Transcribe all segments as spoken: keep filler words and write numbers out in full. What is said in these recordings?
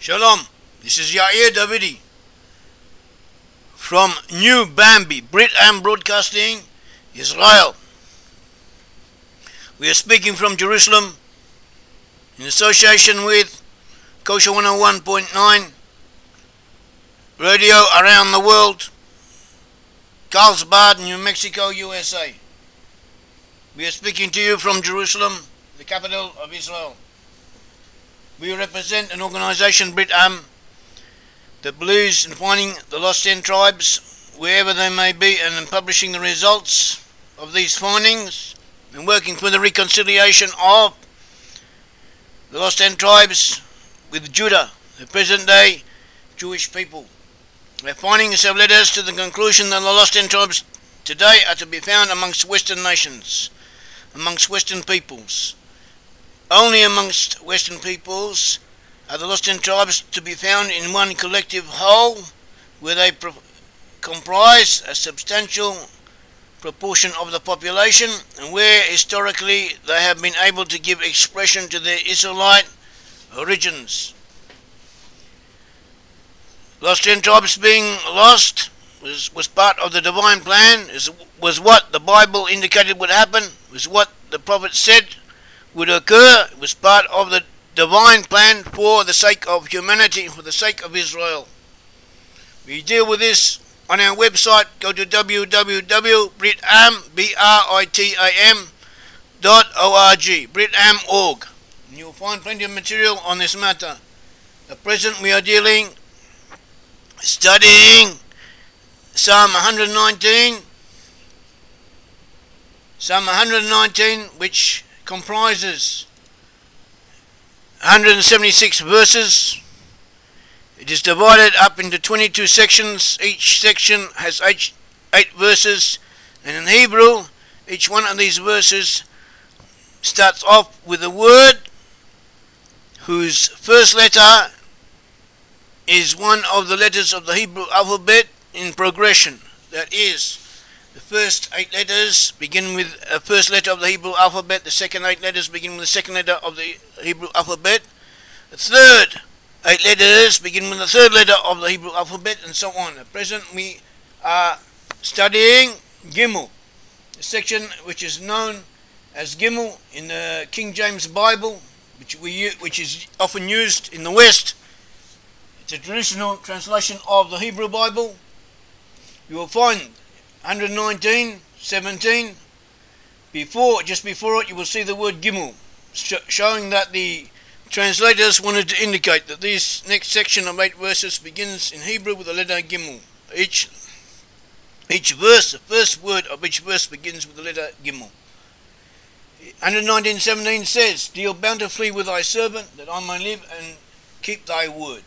Shalom, this is Yair Davidi from New Bambi, Brit Am Broadcasting, Israel. We are speaking from Jerusalem in association with Kosher one oh one point nine Radio around the world, Carlsbad, New Mexico, U S A. We are speaking to you from Jerusalem, the capital of Israel. We represent an organization, Brit Am, that believes in finding the lost ten tribes wherever they may be and in publishing the results of these findings and working for the reconciliation of the lost ten tribes with Judah, the present day Jewish people. Our findings have led us to the conclusion that the lost ten tribes today are to be found amongst Western nations, amongst Western peoples. Only amongst Western peoples are the lost ten tribes to be found in one collective whole, where they pro- comprise a substantial proportion of the population, and where historically they have been able to give expression to their Israelite origins. Lost ten tribes being lost was, was part of the divine plan, is, was what the Bible indicated would happen, was what the prophet said would occur. It was part of the divine plan for the sake of humanity, for the sake of Israel. We deal with this on our website. Go to w w w dot britam, B R I T A M, dot org, britam dot org. And you'll find plenty of material on this matter. At present we are dealing, studying Psalm one hundred nineteen, Psalm one hundred nineteen, which comprises one hundred seventy-six verses. It is divided up into twenty-two sections. Each section has eight, eight verses, and in Hebrew each one of these verses starts off with a word whose first letter is one of the letters of the Hebrew alphabet in progression. That is, the first eight letters begin with the first letter of the Hebrew alphabet. The second eight letters begin with the second letter of the Hebrew alphabet. The third eight letters begin with the third letter of the Hebrew alphabet, and so on. At present, we are studying Gimel, the section which is known as Gimel in the King James Bible, which we which is often used in the West. It's a traditional translation of the Hebrew Bible. You will find one hundred nineteen, seventeen, before, just before it, you will see the word Gimel, sh- showing that the translators wanted to indicate that this next section of eight verses begins in Hebrew with the letter Gimel. Each, each verse, the first word of each verse begins with the letter Gimel. one hundred nineteen, seventeen says, "Deal bountifully with thy servant, that I may live and keep thy word."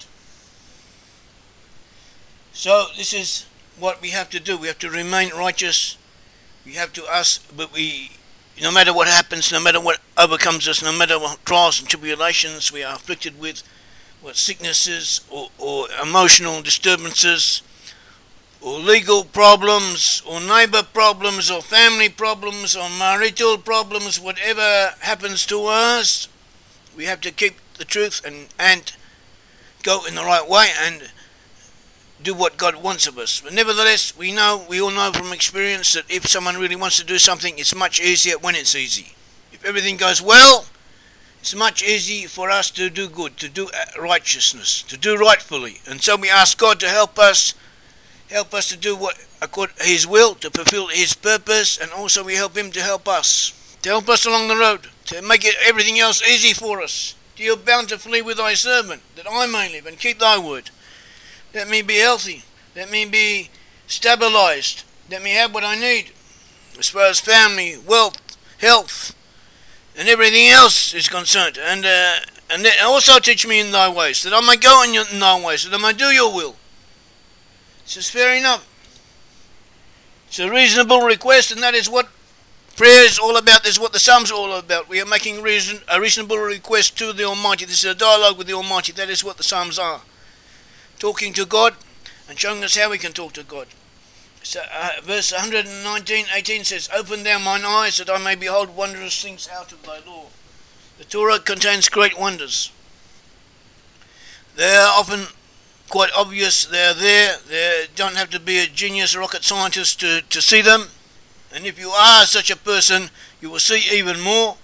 So this is what we have to do. We have to remain righteous. We have to ask, but we, no matter what happens, no matter what overcomes us, no matter what trials and tribulations we are afflicted with, what sicknesses or, or emotional disturbances, or legal problems, or neighbor problems, or family problems, or marital problems, whatever happens to us, we have to keep the truth and, and go in the right way and do what God wants of us. But nevertheless, we know, we all know from experience that if someone really wants to do something, it's much easier when it's easy. If everything goes well, it's much easier for us to do good, to do righteousness, to do rightfully. And so we ask God to help us, help us to do what according to His will, to fulfill His purpose, and also we help Him to help us, to help us along the road, to make it, everything else easy for us. Deal bountifully with thy servant, that I may live and keep thy word. Let me be healthy. Let me be stabilized. Let me have what I need as far as family, wealth, health, and everything else is concerned. And uh, and also teach me in thy ways, that I may go in, your, in thy ways, that I may do your will. This is fair enough. It's a reasonable request, and that is what prayer is all about. This is what the Psalms are all about. We are making reason, a reasonable request to the Almighty. This is a dialogue with the Almighty. That is what the Psalms are. Talking to God and showing us how we can talk to God. So, uh, verse one hundred nineteen, eighteen says, "Open thou mine eyes, that I may behold wondrous things out of thy law." The Torah contains great wonders. There often quite obvious. They're there. They don't have to be a genius rocket scientist to, to see them. And if you are such a person, you will see even more.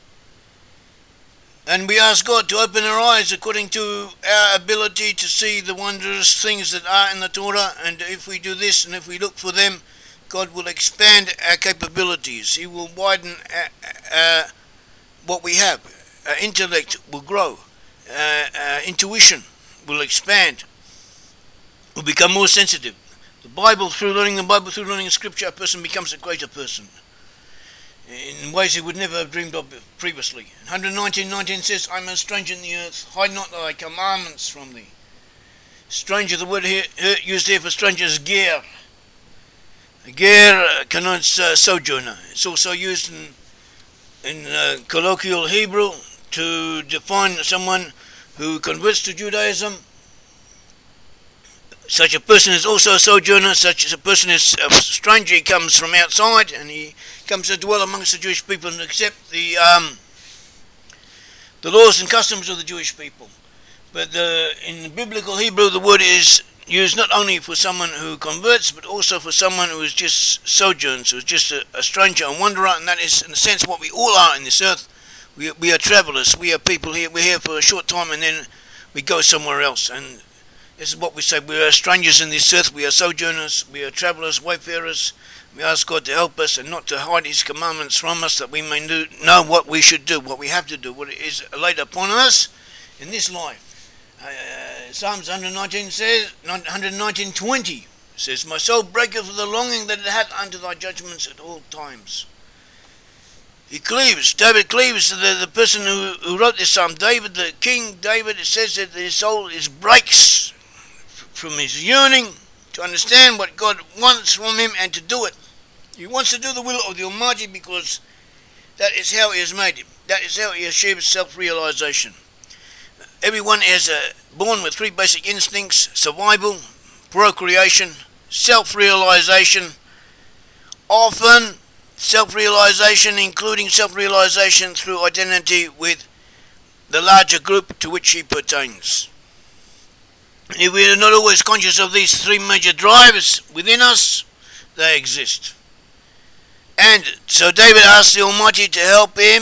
And we ask God to open our eyes according to our ability to see the wondrous things that are in the Torah. And if we do this and if we look for them, God will expand our capabilities. He will widen our, our, what we have. Our intellect will grow. Our, our intuition will expand. We'll become more sensitive. The Bible, through learning the Bible, through learning Scripture, a person becomes a greater person in ways he would never have dreamed of previously. one nineteen nineteen says, I'm a stranger in the earth, hide not thy commandments from thee. Stranger, the word here, used here for stranger is ger. Ger connotes uh, sojourner. It's also used in, in uh, colloquial Hebrew to define someone who converts to Judaism. Such a person is also a sojourner. Such a person is a stranger. He comes from outside and he comes to dwell amongst the Jewish people and accept the um, the laws and customs of the Jewish people. But the, in biblical Hebrew, the word is used not only for someone who converts, but also for someone who is just sojourns, who is just a, a stranger, a wanderer, and that is, in a sense, what we all are in this earth. We, we are travelers. We are people here. We're here for a short time, and then we go somewhere else. And this is what we say. We are strangers in this earth. We are sojourners. We are travelers, wayfarers. We ask God to help us and not to hide His commandments from us, that we may know what we should do, what we have to do, what is laid upon us in this life. Uh, Psalms one nineteen says, one nineteen twenty says, my soul breaketh for the longing that it hath unto thy judgments at all times. He cleaves, David cleaves, the, the person who, who wrote this psalm, David, the king David, it says that his soul is breaks from his yearning to understand what God wants from him and to do it. He wants to do the will of the Almighty because that is how He has made him. That is how he achieves self-realization. Everyone is uh, born with three basic instincts: survival, procreation, self-realization. Often self-realization, including self-realization through identity with the larger group to which he pertains. And if we are not always conscious of these three major drivers within us, they exist. And so David asked the Almighty to help him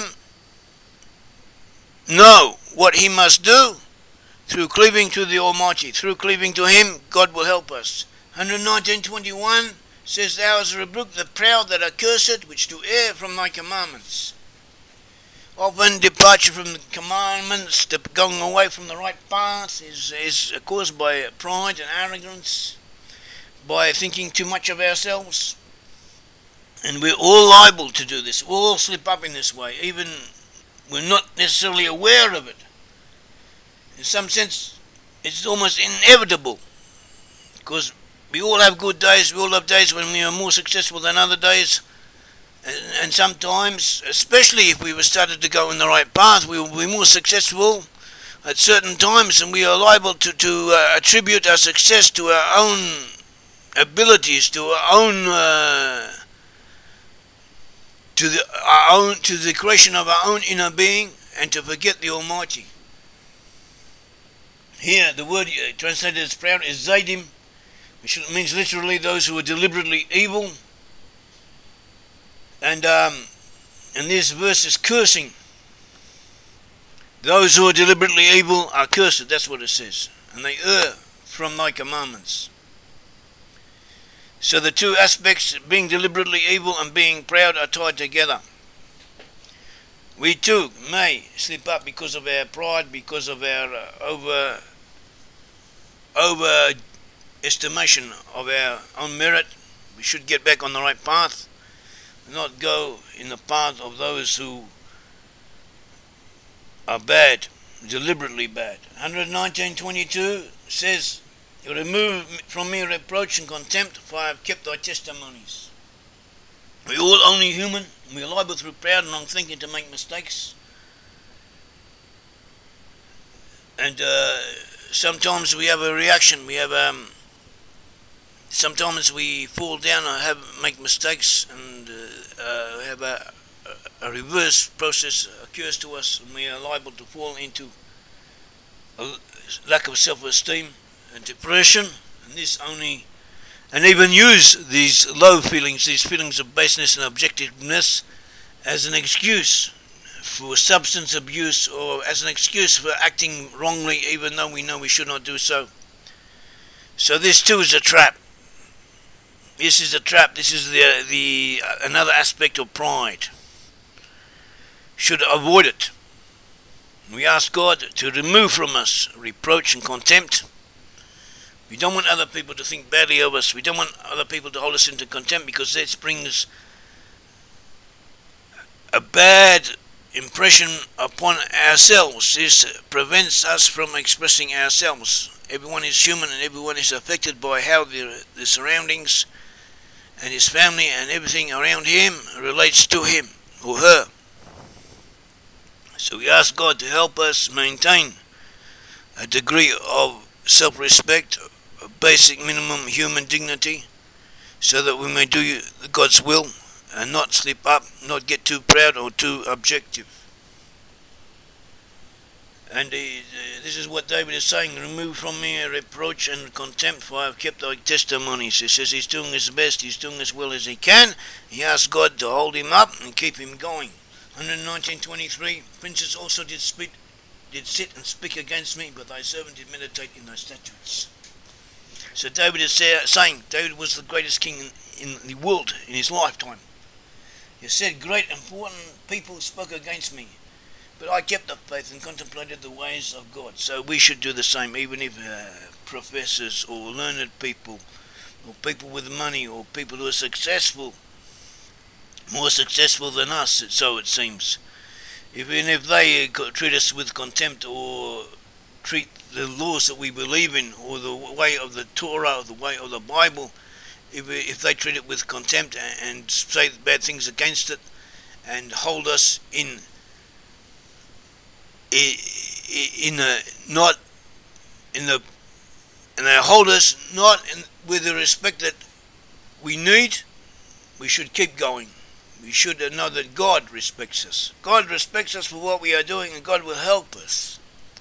know what he must do through cleaving to the Almighty. Through cleaving to Him, God will help us. one nineteen twenty-one says, thou hast rebuked the proud that are cursed, which do err from thy commandments. Often departure from the commandments, the going away from the right path, is, is caused by pride and arrogance, by thinking too much of ourselves. And we're all liable to do this. We all slip up in this way, even we're not necessarily aware of it. In some sense, it's almost inevitable, because we all have good days. We all have days when we are more successful than other days, and, and sometimes, especially if we were started to go in the right path, we will be more successful at certain times, and we are liable to, to uh, attribute our success to our own abilities, to our own uh, to the our own to the creation of our own inner being, and to forget the Almighty. Here, the word uh, translated as proud is Zaydim, which means literally those who are deliberately evil. And um, and this verse is cursing. Those who are deliberately evil are cursed, that's what it says. And they err from thy commandments. So the two aspects, being deliberately evil and being proud, are tied together. We too may slip up because of our pride, because of our uh, over over estimation of our own merit. We should get back on the right path, not go in the path of those who are bad, deliberately bad. one nineteen twenty-two says, remove from me reproach and contempt, for I have kept thy testimonies. We're all only human. We're liable through proud and wrong thinking to make mistakes. And uh, sometimes we have a reaction. We have um, sometimes we fall down or have make mistakes, and uh, uh, have a, a reverse process occurs to us, and we are liable to fall into a lack of self-esteem and depression, and this only, and even use these low feelings, these feelings of baseness and objectiveness, as an excuse for substance abuse, or as an excuse for acting wrongly even though we know we should not do so. So this too is a trap. This is a trap. This is the the uh, another aspect of pride. Should avoid it. We ask God to remove from us reproach and contempt. We don't want other people to think badly of us. We don't want other people to hold us into contempt, because that brings a bad impression upon ourselves. This prevents us from expressing ourselves. Everyone is human, and everyone is affected by how the, the surroundings and his family and everything around him relates to him or her. So we ask God to help us maintain a degree of self-respect, a basic minimum human dignity, so that we may do God's will and not slip up, not get too proud or too objective. And uh, this is what David is saying: remove from me reproach and contempt, for I have kept thy testimonies. He says he's doing his best, he's doing as well as he can. He asks God to hold him up and keep him going. one nineteen twenty-three, princes also did speak, did sit and speak against me, but thy servant did meditate in thy statutes. So David is saying, David was the greatest king in, in the world in his lifetime. He said, great important people spoke against me, but I kept the faith and contemplated the ways of God. So we should do the same, even if uh, professors or learned people, or people with money, or people who are successful, more successful than us, so it seems, even if they treat us with contempt, or treat the laws that we believe in, or the way of the Torah, or the way of the Bible, if, we, if they treat it with contempt and, and say bad things against it, and hold us in in a not in the and they hold us not in, with the respect that we need, we should keep going. We should know that God respects us. God respects us for what we are doing, and God will help us.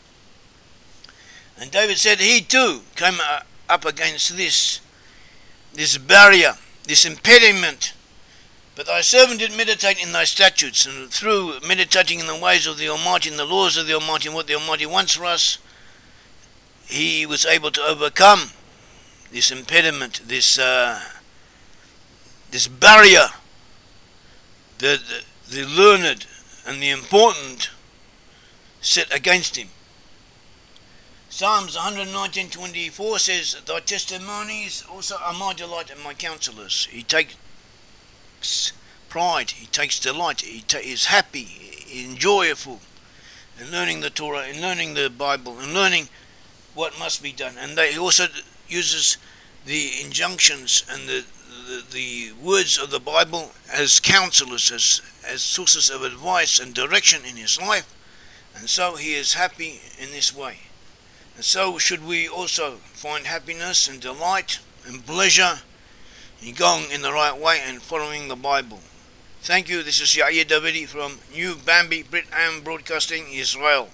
And David said he too came up against this, this barrier, this impediment. But thy servant did meditate in thy statutes, and through meditating in the ways of the Almighty, in the laws of the Almighty, and what the Almighty wants for us, he was able to overcome this impediment, this uh, this barrier. The, the, the learned and the important set against him. Psalms one nineteen twenty-four says, thy testimonies also are my delight and my counselors. He takes pride, he takes delight, he ta- is happy, enjoyable in learning the Torah, in learning the Bible, in learning what must be done. And they, he also uses the injunctions and the The, the words of the Bible as counselors, as, as sources of advice and direction in his life, and so he is happy in this way. And so should we also find happiness and delight and pleasure in going in the right way and following the Bible. Thank you. This is Yair Davidi from New Bambi Brit Am Broadcasting, Israel.